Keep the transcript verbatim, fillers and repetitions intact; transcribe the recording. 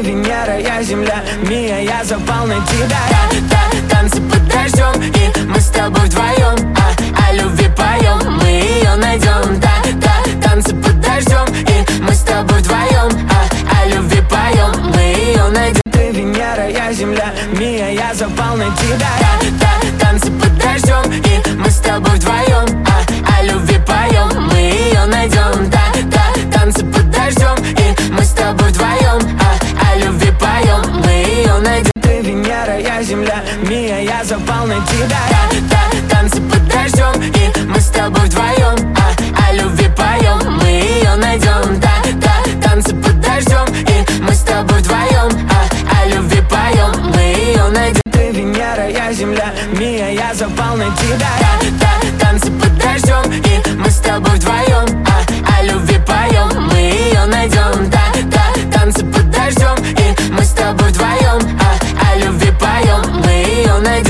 Венера, я Земля, Мия, я запал на тебя. Та, танцы под дождем, и мы с тобой вдвоем а, о любви поем, мы ее найдем. Да, да, танцы под дождем, и мы с тобой вдвоем а, о любви поем, мы ее найдем. Ты Венера, я Земля, Мия, я запал на тебя. Та, танцы под дождем, и мы с тобой вдвоем а, о любви поем, мы ее найдем. Да, да, танцы под дождем, и мы с тобой вдвоем а, о любви поем, мы ее найдем. Ты Венера, я Земля, Мия, я запал на тебя. Да, танцы под дождем, и мы с тобой вдвоем а, о любви поем, мы ее найдем. Да, да, танцы под дождем, и мы с тобой вдвоем а, о любви поем, мы ее найдем. Ты Венера, я Земля, Мия, я запал на тебя.